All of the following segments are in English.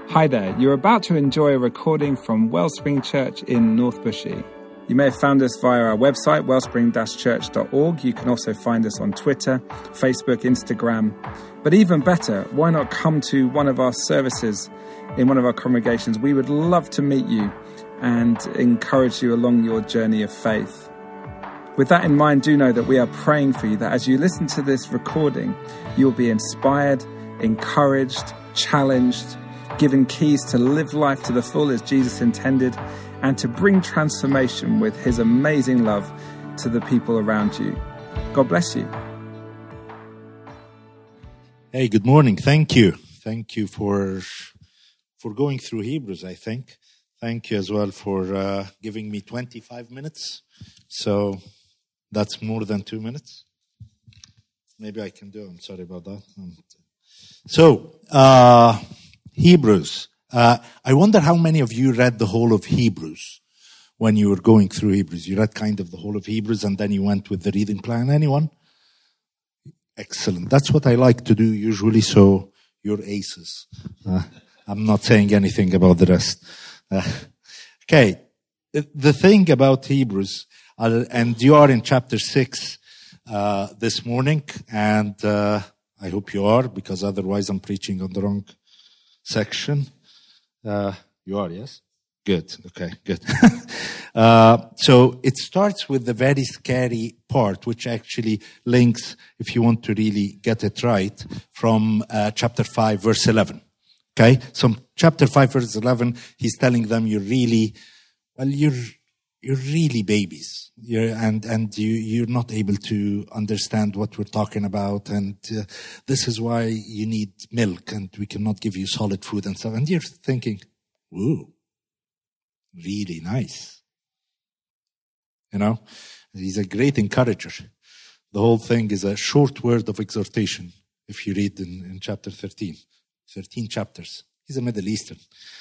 Hi there, you're about to enjoy a recording from Wellspring Church in North Bushy. You may have found us via our website, wellspring-church.org. You can also find us on Twitter, Facebook, Instagram. But even better, why not come to one of our services in one of our congregations? We would love to meet you and encourage you along your journey of faith. With that in mind, do know that we are praying for you, that as you listen to this recording, you'll be inspired, encouraged, challenged, given keys to live life to the full as Jesus intended, and to bring transformation with his amazing love to the people around you. God bless you. Hey, good morning. Thank you. Thank you for going through Hebrews, I think. Thank you as well for giving me 25 minutes. So that's more than 2 minutes. Maybe I can do. I'm sorry about that. So, Hebrews. I wonder how many of you read the whole of Hebrews when you were going through Hebrews. You read kind of the whole of Hebrews and then you went with the reading plan. Anyone? Excellent. That's what I like to do usually, so you're aces. I'm not saying anything about the rest. Okay. The thing about Hebrews, and you are in chapter 6 this morning, and I hope you are, because otherwise I'm preaching on the wrong section. You are, yes? Good. Okay, good. So it starts with the very scary part, which actually links, if you want to really get it right, from chapter 5, verse 11. Okay? So chapter 5, verse 11, he's telling them you're really babies. You're not able to understand what we're talking about, and this is why you need milk, and we cannot give you solid food and stuff. And you're thinking, ooh, really nice. You know, he's a great encourager. The whole thing is a short word of exhortation. If you read in chapter 13 chapters, he's a Middle Eastern,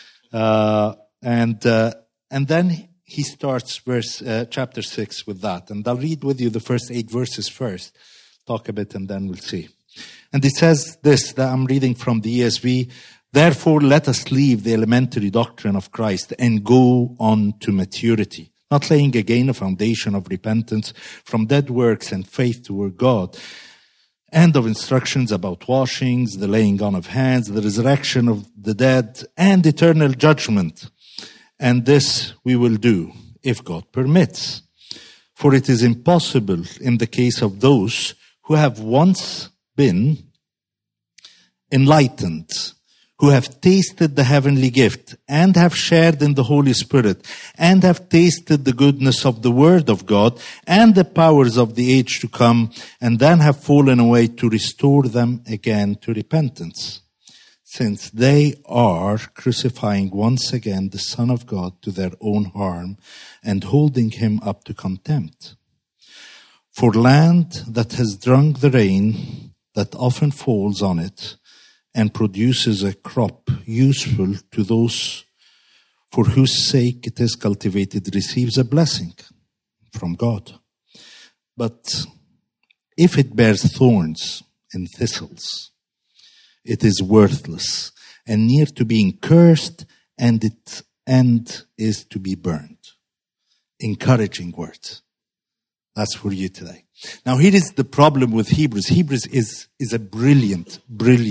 and then he starts chapter 6 with that. And I'll read with you the first 8 verses first, talk a bit, and then we'll see. And it says this, that I'm reading from the ESV, "Therefore let us leave the elementary doctrine of Christ and go on to maturity, not laying again a foundation of repentance from dead works and faith toward God, and of instructions about washings, the laying on of hands, the resurrection of the dead, and eternal judgment. And this we will do, if God permits. For it is impossible in the case of those who have once been enlightened, who have tasted the heavenly gift, and have shared in the Holy Spirit, and have tasted the goodness of the Word of God, and the powers of the age to come, and then have fallen away, to restore them again to repentance. Since they are crucifying once again the Son of God to their own harm and holding him up to contempt. For land that has drunk the rain that often falls on it and produces a crop useful to those for whose sake it is cultivated receives a blessing from God. But if it bears thorns and thistles, it is worthless and near to being cursed, and its end is to be burned." Encouraging words. That's for you today. Now here is the problem with Hebrews. Hebrews is a brilliant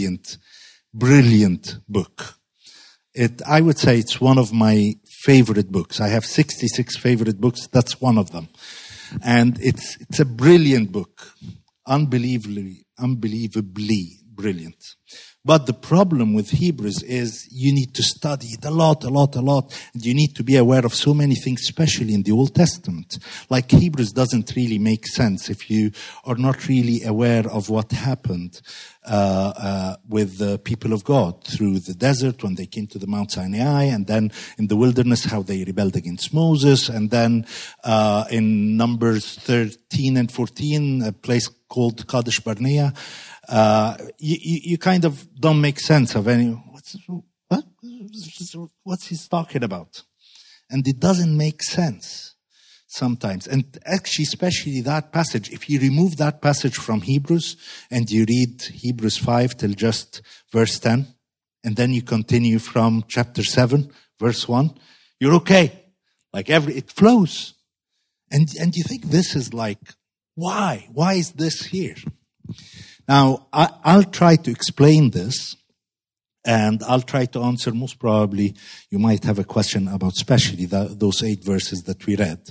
book. I would say it's one of my favorite books. I have 66 favorite books. That's one of them. And it's a brilliant book. Unbelievably brilliant. But the problem with Hebrews is you need to study it a lot. And you need to be aware of so many things, especially in the Old Testament. Like Hebrews doesn't really make sense if you are not really aware of what happened with the people of God through the desert when they came to the Mount Sinai, and then in the wilderness how they rebelled against Moses, and then in Numbers 13 and 14, a place called Kadesh Barnea. You kind of don't make sense of what's he's talking about. And it doesn't make sense sometimes. And actually, especially that passage, if you remove that passage from Hebrews and you read Hebrews 5 till just verse 10, and then you continue from chapter 7, verse 1, you're okay. Like it flows. And you think this is like, why? Why is this here? Now, I'll try to explain this, and I'll try to answer. Most probably, you might have a question about especially those 8 verses that we read.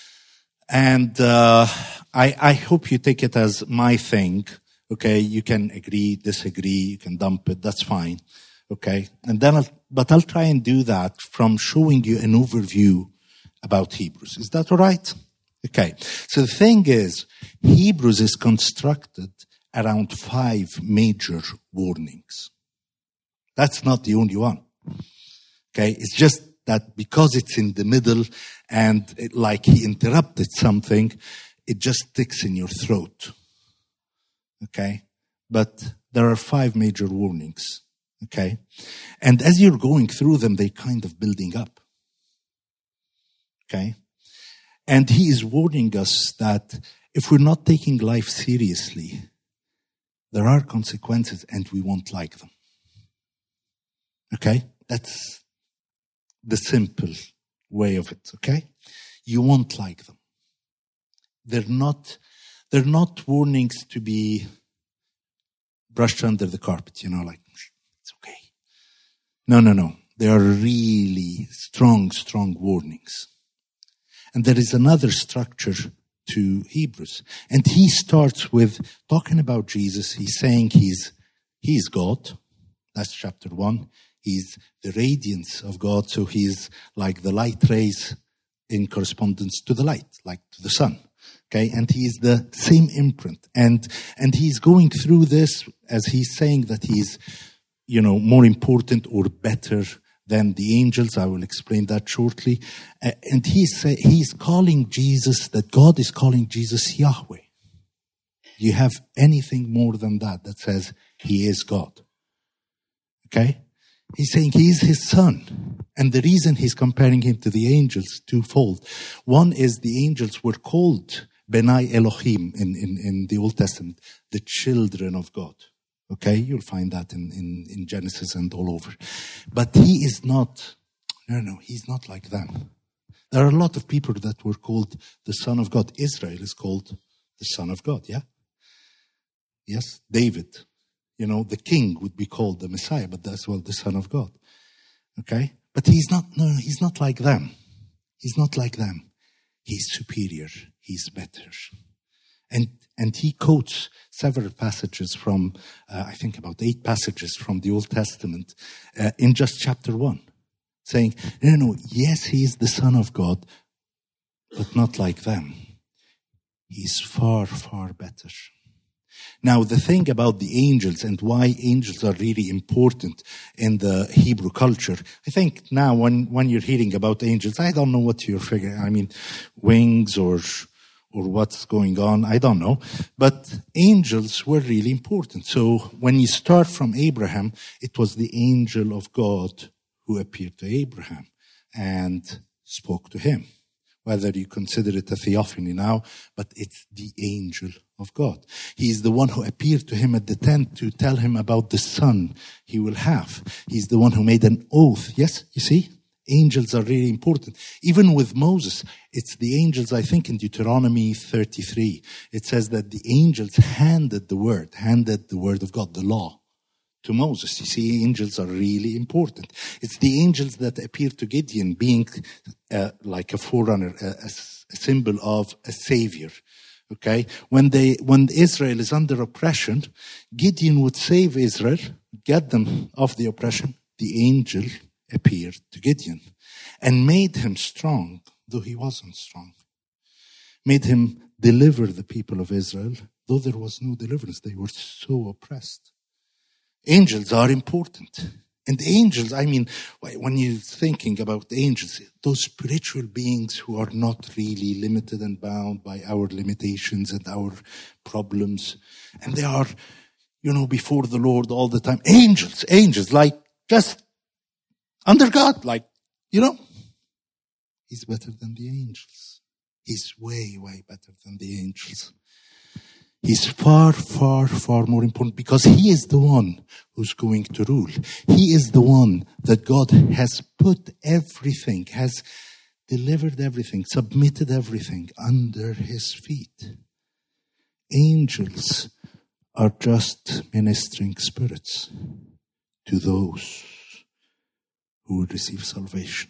And I hope you take it as my thing. Okay, you can agree, disagree, you can dump it, that's fine. Okay, and then I'll try and do that from showing you an overview about Hebrews. Is that all right? Okay, so the thing is, Hebrews is constructed around 5 major warnings. That's not the only one. Okay, it's just that because it's in the middle and like he interrupted something, it just sticks in your throat. Okay, but there are 5 major warnings. Okay, and as you're going through them, they kind of building up. Okay, and he is warning us that if we're not taking life seriously, there are consequences and we won't like them. Okay, that's the simple way of it. Okay, you won't like them. They're not warnings to be brushed under the carpet, like, it's okay. No. They are really strong warnings. And there is another structure to Hebrews. And he starts with talking about Jesus. He's saying he's God. That's chapter 1. He's the radiance of God. So he's like the light rays in correspondence to the light, like to the sun. Okay, and he's the same imprint. And he's going through this as he's saying that he's, more important or better than the angels. I will explain that shortly. And he's calling Jesus, that God is calling Jesus Yahweh. Do you have anything more than that says he is God? Okay? He's saying he is his son. And the reason he's comparing him to the angels, twofold. One is the angels were called Benai Elohim in the Old Testament, the children of God. Okay, you'll find that in Genesis and all over. But he is not, he's not like them. There are a lot of people that were called the Son of God. Israel is called the Son of God, yeah? Yes, David, the king would be called the Messiah, but as well the Son of God. Okay? But he's not like them. He's not like them. He's superior. He's better. And he quotes several passages from, I think about 8 passages from the Old Testament in just chapter 1. Saying, yes, he is the Son of God, but not like them. He's far, far better. Now, the thing about the angels and why angels are really important in the Hebrew culture, I think now when you're hearing about angels, I don't know what you're figuring. I mean, wings or what's going on, I don't know. But angels were really important. So when you start from Abraham, it was the angel of God who appeared to Abraham and spoke to him. Whether you consider it a theophany now, but it's the angel of God. He is the one who appeared to him at the tent to tell him about the son he will have. He's the one who made an oath. Yes, you see? Angels are really important. Even with Moses, it's the angels, I think in Deuteronomy 33, it says that the angels handed the word of God, the law, to Moses. You see, angels are really important. It's the angels that appeared to Gideon being like a forerunner, a symbol of a savior. Okay? When Israel is under oppression, Gideon would save Israel, get them off the oppression. The angel appeared to Gideon and made him strong, though he wasn't strong. Made him deliver the people of Israel, though there was no deliverance. They were so oppressed. Angels are important. And angels, I mean, when you're thinking about angels, those spiritual beings who are not really limited and bound by our limitations and our problems. And they are, before the Lord all the time. Angels, like just under God, He's better than the angels. He's way, way better than the angels. He's far, far, far more important because he is the one who's going to rule. He is the one that God has put everything, has delivered everything, submitted everything under his feet. Angels are just ministering spirits to those who will receive salvation.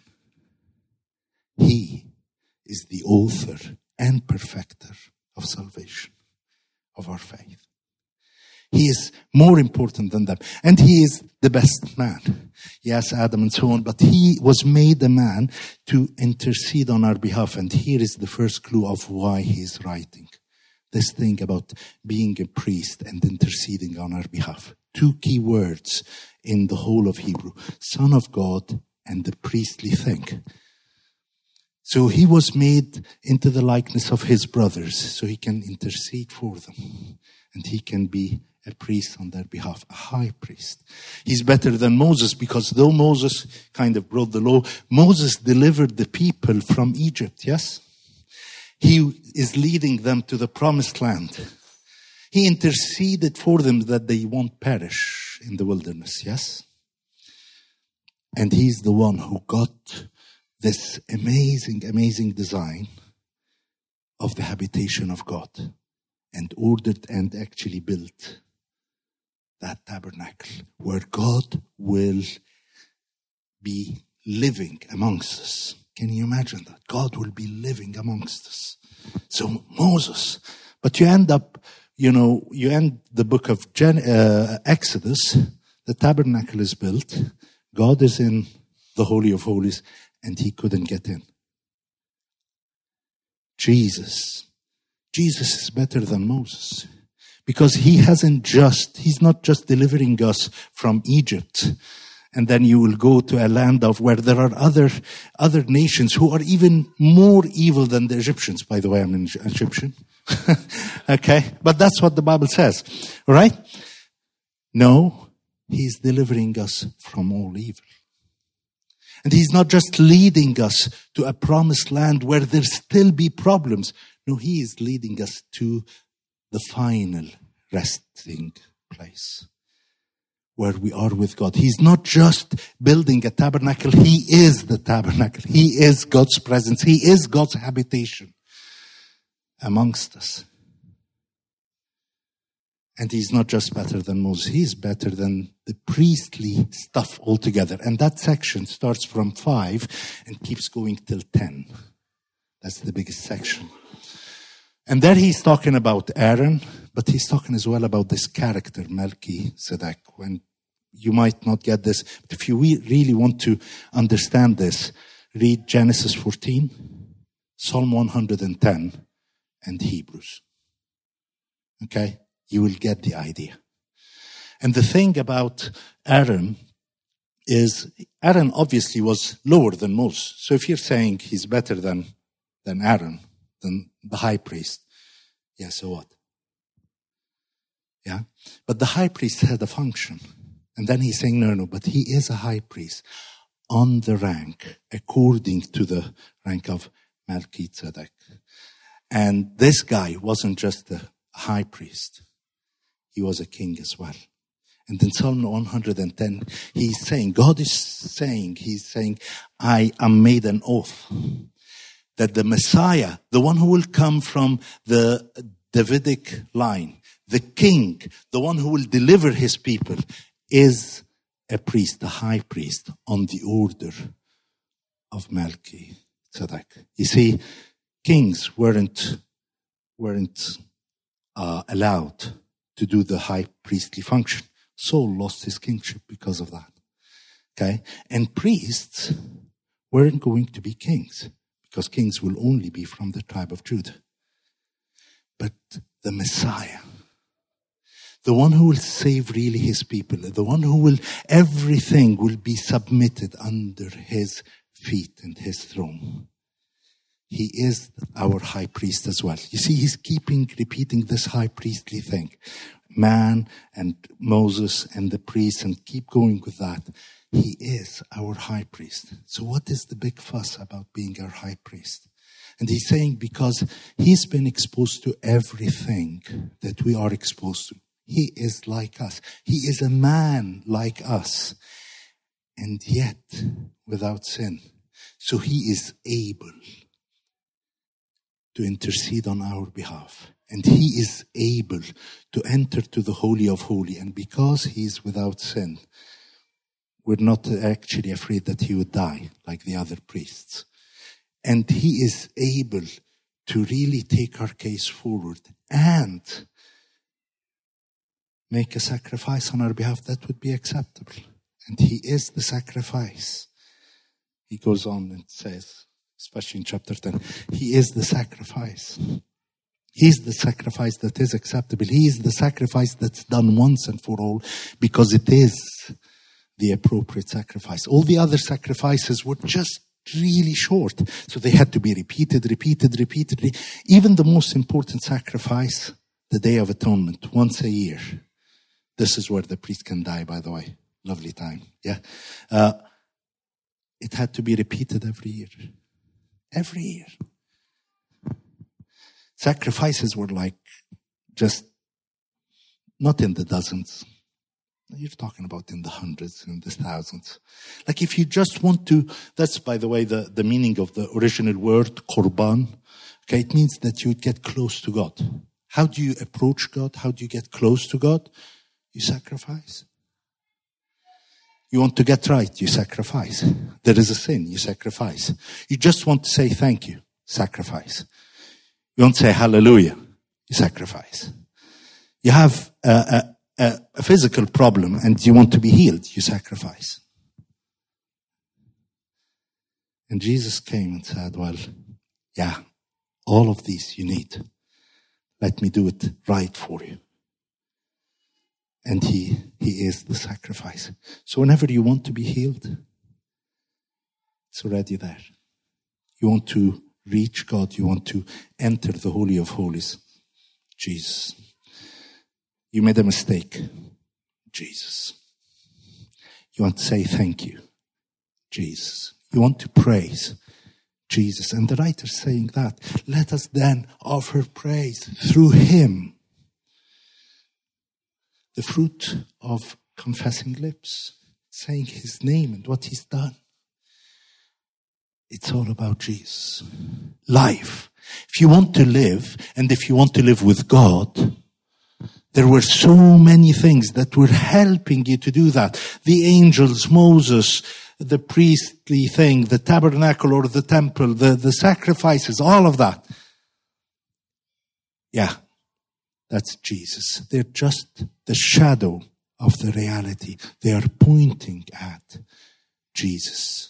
He is the author and perfecter of salvation, of our faith. He is more important than them. And he is the best man. Yes, Adam and so on, but he was made a man to intercede on our behalf. And here is the first clue of why he is writing. This thing about being a priest and interceding on our behalf. Two key words in the whole of Hebrew. Son of God and the priestly thing. So he was made into the likeness of his brothers so he can intercede for them. And he can be a priest on their behalf, a high priest. He's better than Moses because though Moses kind of brought the law, Moses delivered the people from Egypt, yes? He is leading them to the promised land. He interceded for them that they won't perish in the wilderness, yes? And he's the one who got this amazing, amazing design of the habitation of God and ordered and actually built that tabernacle where God will be living amongst us. Can you imagine that? God will be living amongst us. So Moses, but you end the book of Exodus, the tabernacle is built, God is in the Holy of Holies, and he couldn't get in. Jesus is better than Moses because he's not just delivering us from Egypt. And then you will go to a land of where there are other nations who are even more evil than the Egyptians. By the way, I'm an Egyptian. Okay. But that's what the Bible says. All right? No, he's delivering us from all evil. And he's not just leading us to a promised land where there still be problems. No, he is leading us to the final resting place where we are with God. He's not just building a tabernacle. He is the tabernacle. He is God's presence. He is God's habitation amongst us. And he's not just better than Moses. He's better than the priestly stuff altogether. And that section starts from 5 and keeps going till 10. That's the biggest section. And there he's talking about Aaron, but he's talking as well about this character, Melchizedek. When you might not get this, but if you really want to understand this, read Genesis 14, Psalm 110, and Hebrews. Okay? You will get the idea. And the thing about Aaron is, Aaron obviously was lower than Moses. So if you're saying he's better than Aaron, than the high priest, yeah, so what? Yeah? But the high priest had a function. And then he's saying, no, but he is a high priest on the rank, according to the rank of Melchizedek. And this guy wasn't just a high priest. He was a king as well. And in Psalm 110, he's saying, he's saying, I am made an oath that the Messiah, the one who will come from the Davidic line, the king, the one who will deliver his people, is a priest, a high priest, on the order of Melchizedek. You see, kings weren't allowed to do the high priestly function. Saul lost his kingship because of that. Okay? And priests weren't going to be kings because kings will only be from the tribe of Judah. But the Messiah, the one who will save really his people, the one everything will be submitted under his feet and his throne. He is our high priest as well. You see, he's repeating this high priestly thing. Man and Moses and the priests, and keep going with that. He is our high priest. So what is the big fuss about being our high priest? And he's saying because he's been exposed to everything that we are exposed to. He is like us. He is a man like us. And yet, without sin. So he is able to intercede on our behalf. And he is able to enter to the Holy of Holies. And because he is without sin, we're not actually afraid that he would die like the other priests. And he is able to really take our case forward and make a sacrifice on our behalf that would be acceptable. And he is the sacrifice. He goes on and says, especially in chapter 10, he is the sacrifice. He's the sacrifice that is acceptable. He is the sacrifice that's done once and for all because it is the appropriate sacrifice. All the other sacrifices were just really short. So they had to be repeated. Even the most important sacrifice, the Day of Atonement, once a year. This is where the priest can die, by the way. Lovely time. Yeah. It had to be repeated every year. Every year. Sacrifices were like just not in the dozens. You're talking about in the hundreds and the thousands. Like if you just want to, that's by the way the meaning of the original word, korban. Okay, it means that you would get close to God. How do you approach God? How do you get close to God? You sacrifice. You want to get right, you sacrifice. There is a sin, you sacrifice. You just want to say thank you, sacrifice. You want to say hallelujah, you sacrifice. You have a physical problem and you want to be healed, you sacrifice. And Jesus came and said, well, yeah, all of these you need. Let me do it right for you. And he is the sacrifice. So whenever you want to be healed, it's already there. You want to reach God. You want to enter the Holy of Holies. Jesus. You made a mistake. Jesus. You want to say thank you. Jesus. You want to praise. Jesus. And the writer's saying that. Let us then offer praise through him. The fruit of confessing lips, saying his name and what he's done. It's all about Jesus. Life. If you want to live, and if you want to live with God, there were so many things that were helping you to do that. The angels, Moses, the priestly thing, the tabernacle or the temple, the sacrifices, all of that. Yeah. That's Jesus. They're just the shadow of the reality. They are pointing at Jesus.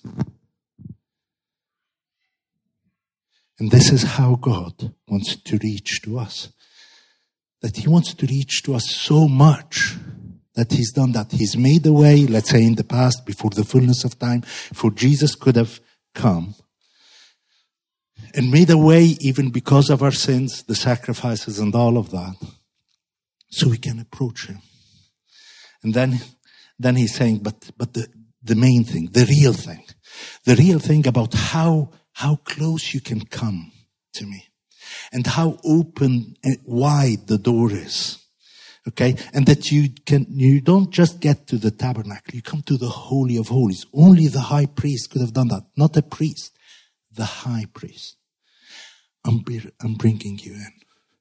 And this is how God wants to reach to us. That he wants to reach to us so much that he's done that. He's made a way, let's say in the past, before the fullness of time, for Jesus could have come. And made a way even because of our sins, the sacrifices and all of that. So we can approach him. And then he's saying, but the main thing, the real thing about how close you can come to me. And how open and wide the door is. Okay? And that you don't just get to the tabernacle, you come to the Holy of Holies. Only the high priest could have done that. Not a priest. The high priest. I'm bringing you in.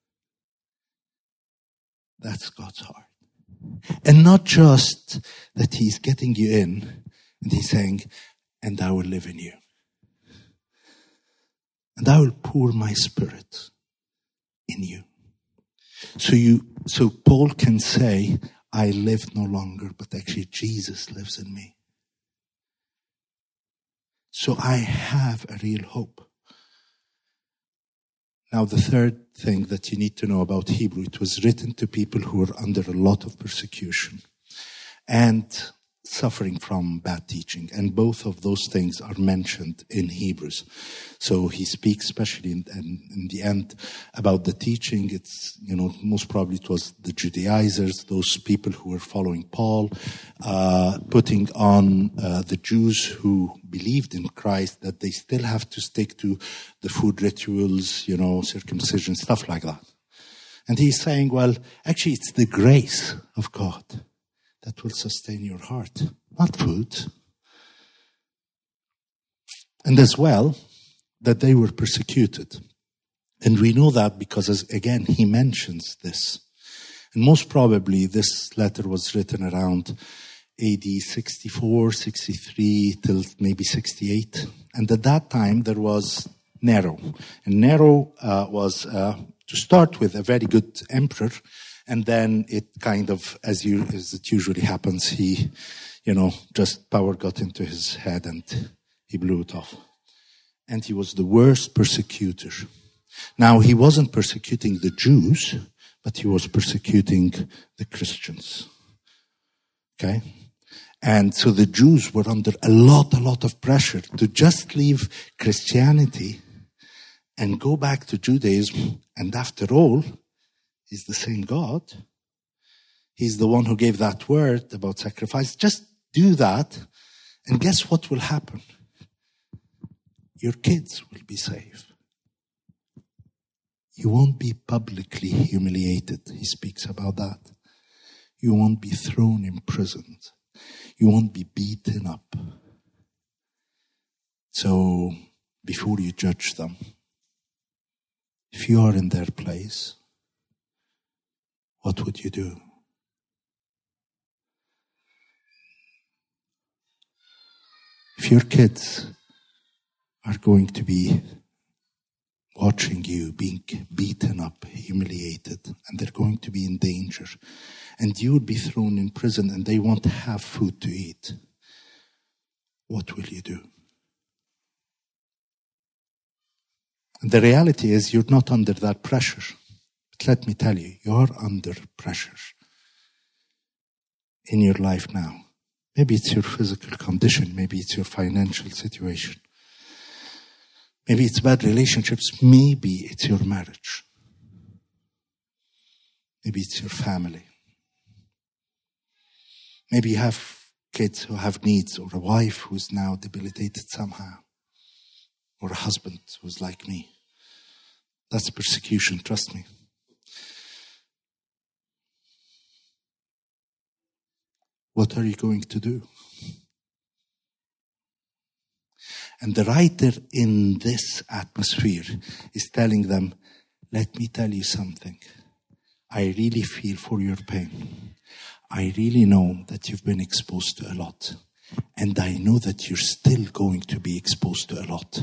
That's God's heart. And not just that he's getting you in and he's saying, and I will live in you. And I will pour my spirit in you. So Paul can say, I live no longer, but actually Jesus lives in me. So I have a real hope. Now, the third thing that you need to know about Hebrew, it was written to people who were under a lot of persecution. And suffering from bad teaching. And both of those things are mentioned in Hebrews. So he speaks, especially in the end, about the teaching. It's, most probably it was the Judaizers, those people who were following Paul, putting on the Jews who believed in Christ, that they still have to stick to the food rituals, circumcision, stuff like that. And he's saying, well, actually it's the grace of God that will sustain your heart, not food. And as well, that they were persecuted. And we know that because, again, he mentions this. And most probably this letter was written around AD 64, 63, till maybe 68. And at that time, there was Nero. And Nero was, to start with, a very good emperor. And then it kind of, as it usually happens, he, just power got into his head and he blew it off. And he was the worst persecutor. Now, he wasn't persecuting the Jews, but he was persecuting the Christians. Okay? And so the Jews were under a lot of pressure to just leave Christianity and go back to Judaism. And after all, He's the same God. He's the one who gave that word about sacrifice. Just do that, and guess what will happen? Your kids will be safe. You won't be publicly humiliated. He speaks about that. You won't be thrown in prison. You won't be beaten up. So, before you judge them, if you are in their place, what would you do? If your kids are going to be watching you being beaten up, humiliated, and they're going to be in danger, and you would be thrown in prison and they won't have food to eat, what will you do? And the reality is you're not under that pressure. But let me tell you, you're under pressure in your life now. Maybe it's your physical condition. Maybe it's your financial situation. Maybe it's bad relationships. Maybe it's your marriage. Maybe it's your family. Maybe you have kids who have needs, or a wife who's now debilitated somehow, or a husband who's like me. That's persecution, trust me. What are you going to do? And the writer in this atmosphere is telling them, let me tell you something. I really feel for your pain. I really know that you've been exposed to a lot. And I know that you're still going to be exposed to a lot.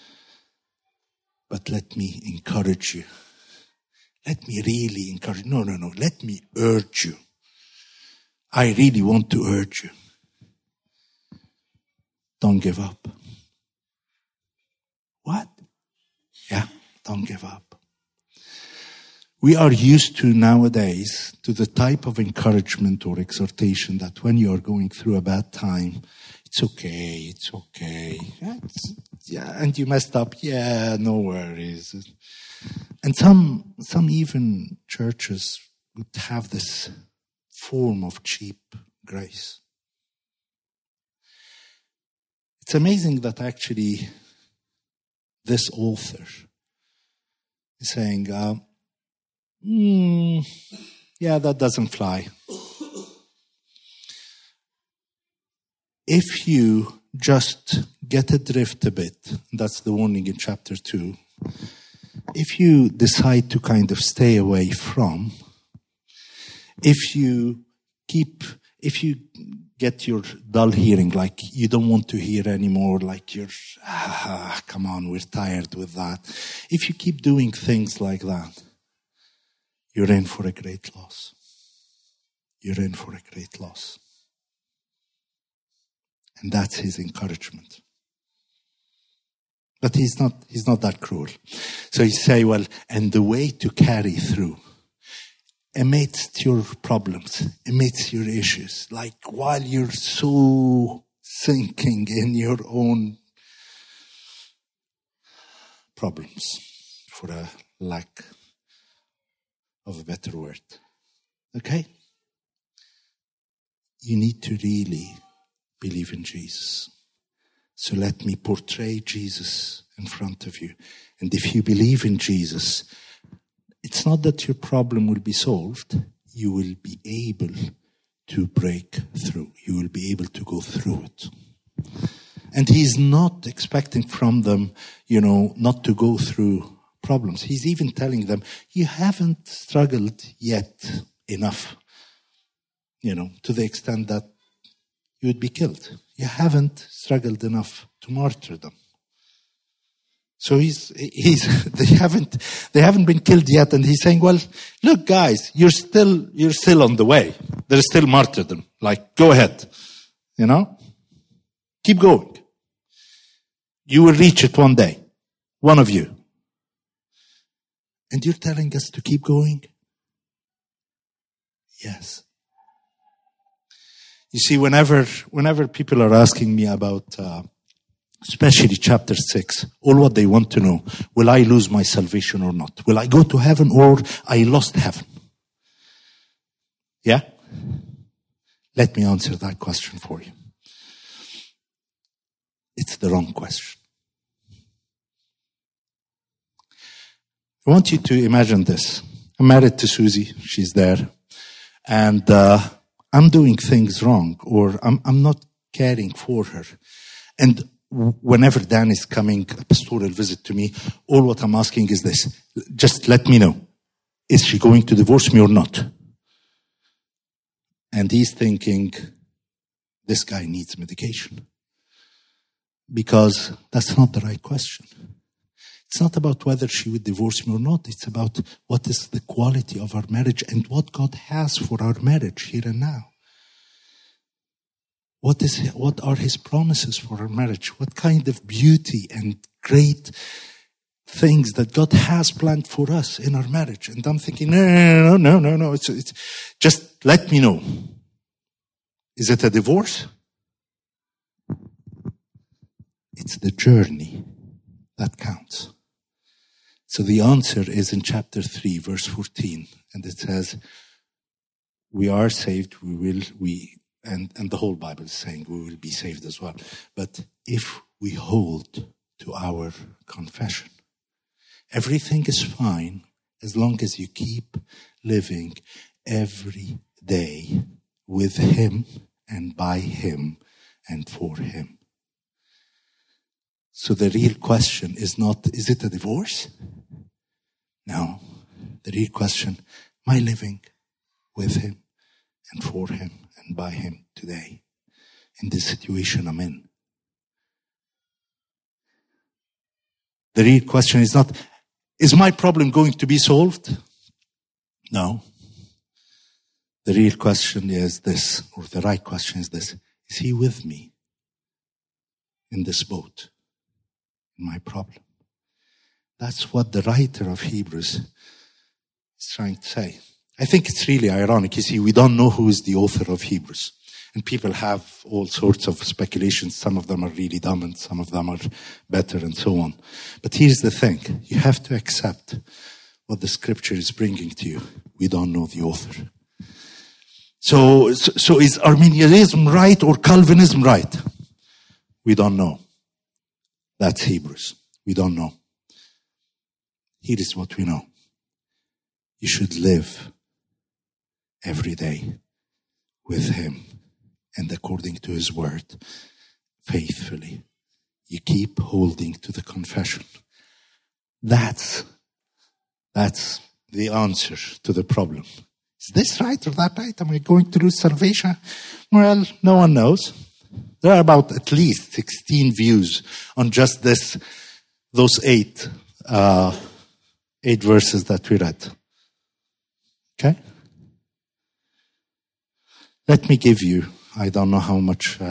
But let me encourage you. Let me really encourage you. No. Let me urge you. I really want to urge you. Don't give up. What? Yeah, don't give up. We are used to nowadays to the type of encouragement or exhortation that when you are going through a bad time, it's okay. And you messed up. Yeah, no worries. And some even churches would have this form of cheap grace. It's amazing that actually this author is saying, yeah, that doesn't fly. If you just get adrift a bit, that's the warning in chapter 2, if you decide to kind of stay away from, if you get your dull hearing, like you don't want to hear anymore, like you're, come on, we're tired with that. If you keep doing things like that, you're in for a great loss. You're in for a great loss. And that's his encouragement. But he's not that cruel. So he say, well, and the way to carry through, amidst your problems, amidst your issues, like while you're so sinking in your own problems, for a lack of a better word. Okay? You need to really believe in Jesus. So let me portray Jesus in front of you. And if you believe in Jesus, it's not that your problem will be solved. You will be able to break through. You will be able to go through it. And he's not expecting from them, not to go through problems. He's even telling them, you haven't struggled yet enough, to the extent that you would be killed. You haven't struggled enough to martyr them. So they haven't been killed yet, and he's saying, well, look, guys, you're still on the way. There's still martyrdom. Like, go ahead, keep going. You will reach it one day, one of you. And you're telling us to keep going? Yes. You see, whenever people are asking me about, especially chapter 6, all what they want to know, will I lose my salvation or not? Will I go to heaven or I lost heaven? Yeah? Let me answer that question for you. It's the wrong question. I want you to imagine this. I'm married to Susie. She's there. And I'm doing things wrong, or I'm not caring for her. And whenever Dan is coming, a pastoral visit to me, all what I'm asking is this. Just let me know. Is she going to divorce me or not? And he's thinking, this guy needs medication. Because that's not the right question. It's not about whether she would divorce me or not. It's about what is the quality of our marriage and what God has for our marriage here and now. What are His promises for our marriage? What kind of beauty and great things that God has planned for us in our marriage? And I'm thinking, no. It's just let me know. Is it a divorce? It's the journey that counts. So the answer is in chapter 3, verse 14. And it says, we are saved, and the whole Bible is saying we will be saved as well. But if we hold to our confession, everything is fine as long as you keep living every day with Him and by Him and for Him. So the real question is not, is it a divorce? No. The real question, am I living with Him and for Him and by Him today in this situation I'm in? The real question is not, is my problem going to be solved? No. The real question is this, or the right question is this, is He with me in this boat? My problem. That's what the writer of Hebrews is trying to say. I think it's really ironic. You see, we don't know who is the author of Hebrews. And people have all sorts of speculations. Some of them are really dumb and some of them are better and so on. But here's the thing. You have to accept what the scripture is bringing to you. We don't know the author. So is Arminianism right or Calvinism right? We don't know. That's Hebrews. We don't know. Here is what we know. You should live every day with Him and according to His word, faithfully. You keep holding to the confession. That's the answer to the problem. Is this right or that right? Am I going to lose salvation? Well, no one knows. There are about at least 16 views on just those eight verses that we read. Okay? Let me give you, I don't know how much,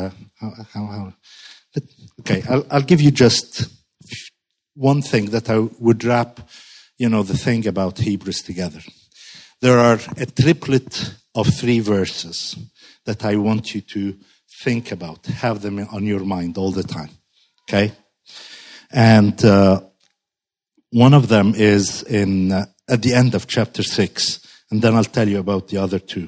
okay, I'll give you just one thing that I would wrap, the thing about Hebrews together. there are a triplet of 3 verses that I want you to think about. Have them on your mind all the time. Okay? And one of them is at the end of chapter 6. And then I'll tell you about the other 2.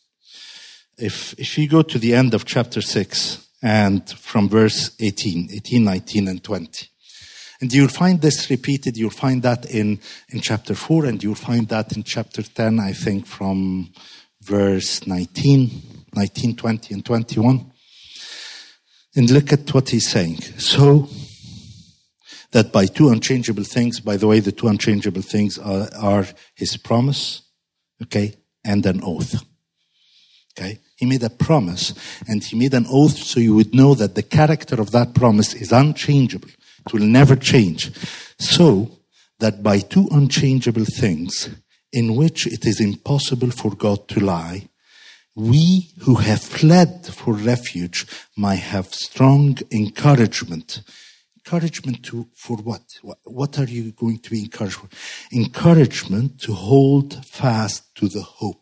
If you go to the end of chapter 6 and from verse 18, 19, and 20. And you'll find this repeated. You'll find that in chapter 4, and you'll find that in chapter 10, I think, from verse 19, 20, and 21. And look at what he's saying. So that by 2 unchangeable things, by the way, the 2 unchangeable things are his promise, okay, and an oath. Okay? He made a promise and he made an oath so you would know that the character of that promise is unchangeable. It will never change. So that by 2 unchangeable things in which it is impossible for God to lie, we who have fled for refuge might have strong encouragement. Encouragement for what? What are you going to be encouraged for? Encouragement to hold fast to the hope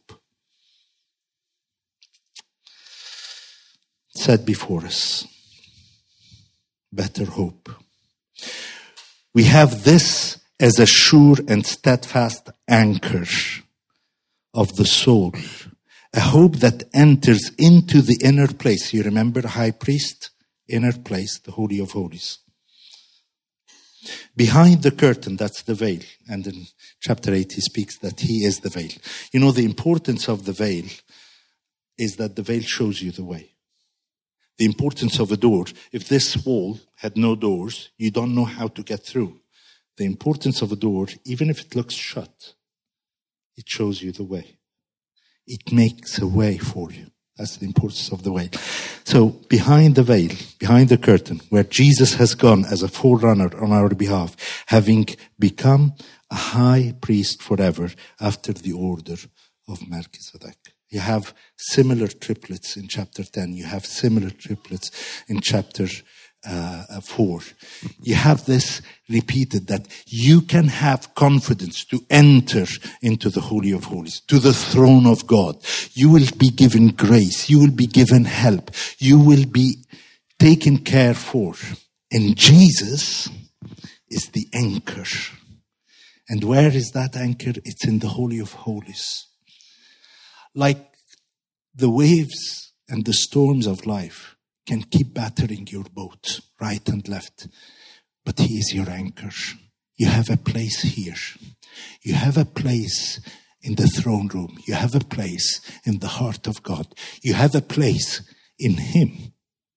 set before us. Better hope. We have this as a sure and steadfast anchor of the soul. A hope that enters into the inner place. You remember high priest? Inner place, the Holy of Holies. Behind the curtain, that's the veil. And in chapter 8, he speaks that he is the veil. You know, the importance of the veil is that the veil shows you the way. The importance of a door. If this wall had no doors, you don't know how to get through. The importance of a door, even if it looks shut, it shows you the way. It makes a way for you. That's the importance of the veil. So behind the veil, behind the curtain, where Jesus has gone as a forerunner on our behalf, having become a high priest forever after the order of Melchizedek. You have similar triplets in chapter 10. You have similar triplets in chapter 4. You have this repeated that you can have confidence to enter into the Holy of Holies, to the throne of God. You will be given grace. You will be given help. You will be taken care for. And Jesus is the anchor. And where is that anchor? It's in the Holy of Holies. Like the waves and the storms of life can keep battering your boat right and left. But he is your anchor. You have a place here. You have a place in the throne room. You have a place in the heart of God. You have a place in him.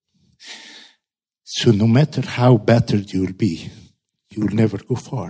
So no matter how battered you will be, you will never go far.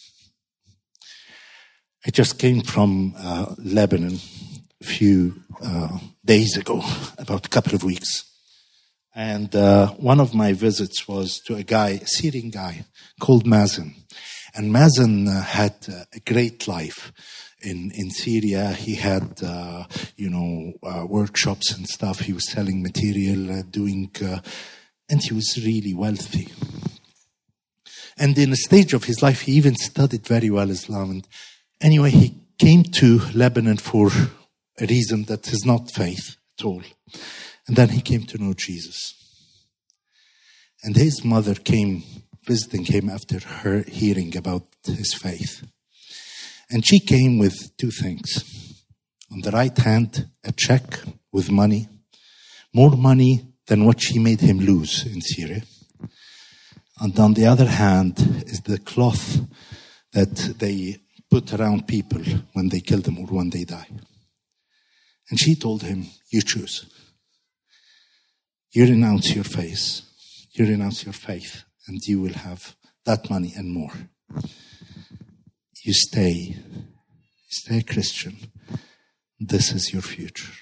I just came from Lebanon a few days ago, about a couple of weeks. And one of my visits was to a Syrian guy called Mazen. And Mazen had a great life in Syria. He had, workshops and stuff. He was selling material, and he was really wealthy. And in a stage of his life, he even studied very well Islam. And anyway, he came to Lebanon for a reason that is not faith at all. And then he came to know Jesus. And his mother came visiting him after her hearing about his faith. And she came with 2 things. On the right hand, a check with money. More money than what she made him lose in Syria. And on the other hand is the cloth that they put around people when they kill them or when they die. And she told him, you choose. You renounce your faith. You renounce your faith, and you will have that money and more. You stay Christian. This is your future.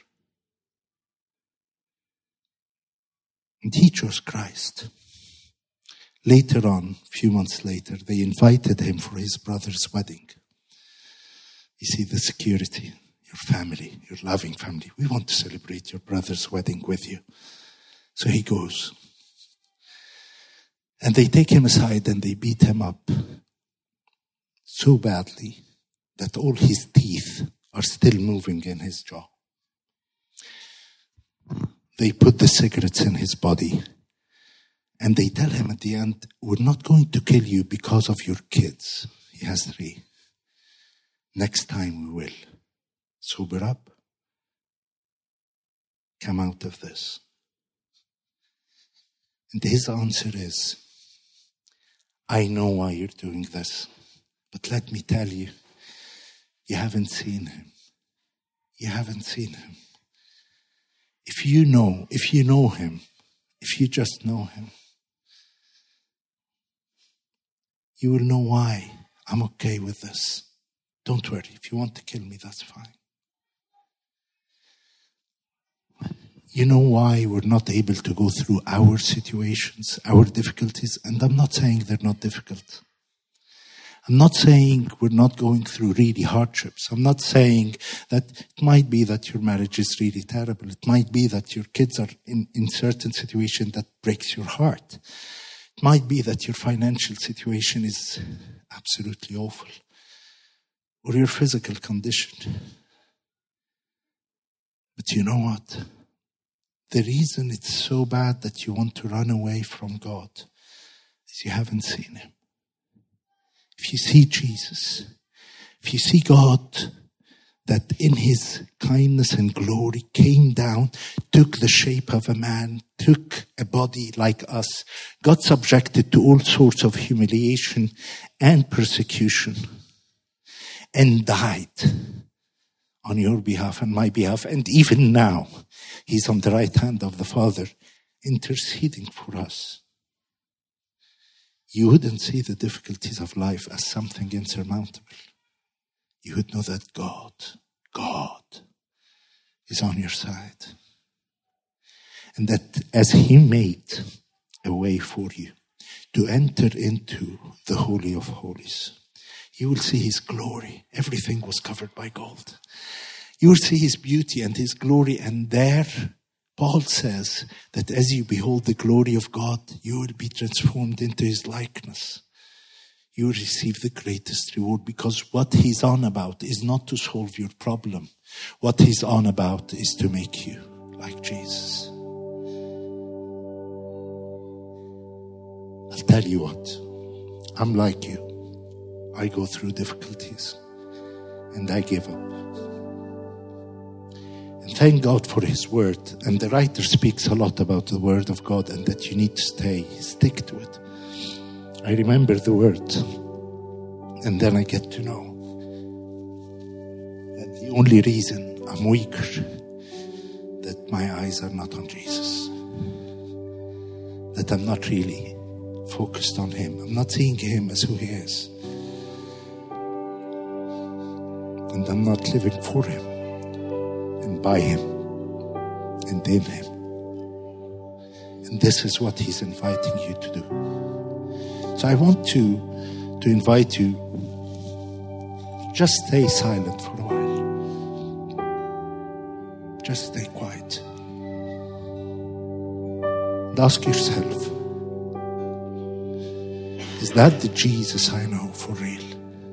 And he chose Christ. Later on, a few months later, they invited him for his brother's wedding. You see the security, your family, your loving family. We want to celebrate your brother's wedding with you. So he goes. And they take him aside and they beat him up so badly that all his teeth are still moving in his jaw. They put the cigarettes in his body. And they tell him at the end, we're not going to kill you because of your kids. He has 3. Next time we will. Sober up. Come out of this. And his answer is, I know why you're doing this. But let me tell you, you haven't seen him. You haven't seen him. If you know him, if you just know him, you will know why I'm okay with this. Don't worry. If you want to kill me, that's fine. You know why we're not able to go through our situations, our difficulties? And I'm not saying they're not difficult. I'm not saying we're not going through really hardships. I'm not saying that it might be that your marriage is really terrible. It might be that your kids are in certain situation that breaks your heart. It might be that your financial situation is absolutely awful. Or your physical condition. But you know what? The reason it's so bad that you want to run away from God is you haven't seen him. If you see Jesus, if you see God that in his kindness and glory came down, took the shape of a man, took a body like us, got subjected to all sorts of humiliation and persecution, and died on your behalf and my behalf. And even now, he's on the right hand of the Father, interceding for us. You wouldn't see the difficulties of life as something insurmountable. You would know that God is on your side. And that as he made a way for you to enter into the Holy of Holies, you will see his glory. Everything was covered by gold. You will see his beauty and his glory. And there, Paul says that as you behold the glory of God, you will be transformed into his likeness. You will receive the greatest reward, because what he's on about is not to solve your problem. What he's on about is to make you like Jesus. I'll tell you what, I'm like you. I go through difficulties and I give up. And thank God for his word. And the writer speaks a lot about the word of God and that you need to stick to it. I remember the word, and then I get to know that the only reason I'm weaker, that my eyes are not on Jesus, that I'm not really focused on him. I'm not seeing him as who he is. And I'm not living for him and by him and in him. And this is what he's inviting you to do. So I want to invite you, just stay silent for a while. Just stay quiet. And ask yourself, is that the Jesus I know for real?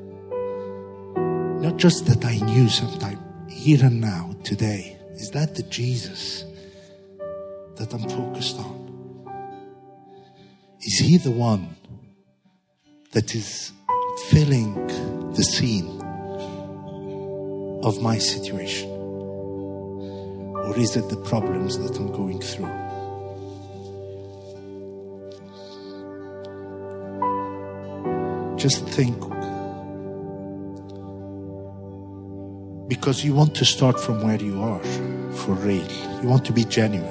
Not just that I knew sometime, here and now, today. Is that the Jesus that I'm focused on? Is he the one that is filling the scene of my situation? Or is it the problems that I'm going through? Just think. Because you want to start from where you are, for real. You want to be genuine.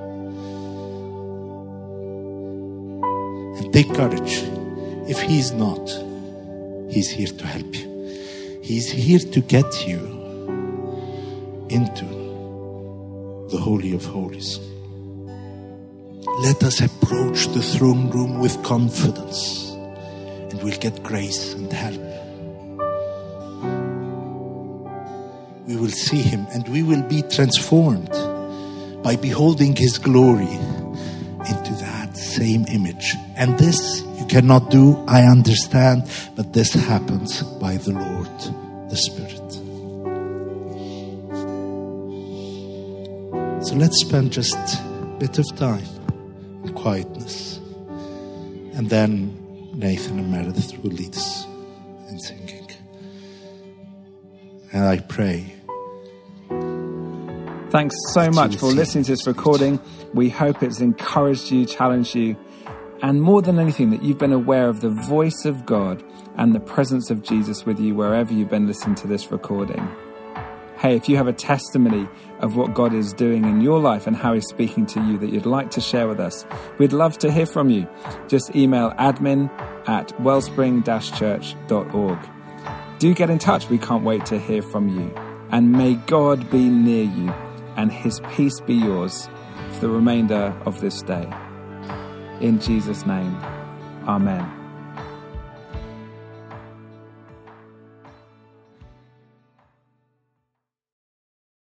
And take courage. If he's not, he's here to help you. He's here to get you into the Holy of Holies. Let us approach the throne room with confidence, and we'll get grace and help. We will see him, and we will be transformed by beholding his glory into that same image. And this you cannot do, I understand, but this happens by the Lord, the Spirit. So let's spend just a bit of time in quietness. And then Nathan and Meredith will lead us in singing. And I pray. Thanks so much for listening to this recording. We hope it's encouraged you, challenged you, and more than anything, that you've been aware of the voice of God and the presence of Jesus with you wherever you've been listening to this recording. Hey, if you have a testimony of what God is doing in your life and how he's speaking to you that you'd like to share with us, we'd love to hear from you. Just email admin@wellspring-church.org. Do get in touch. We can't wait to hear from you. And may God be near you and his peace be yours for the remainder of this day. In Jesus' name, amen.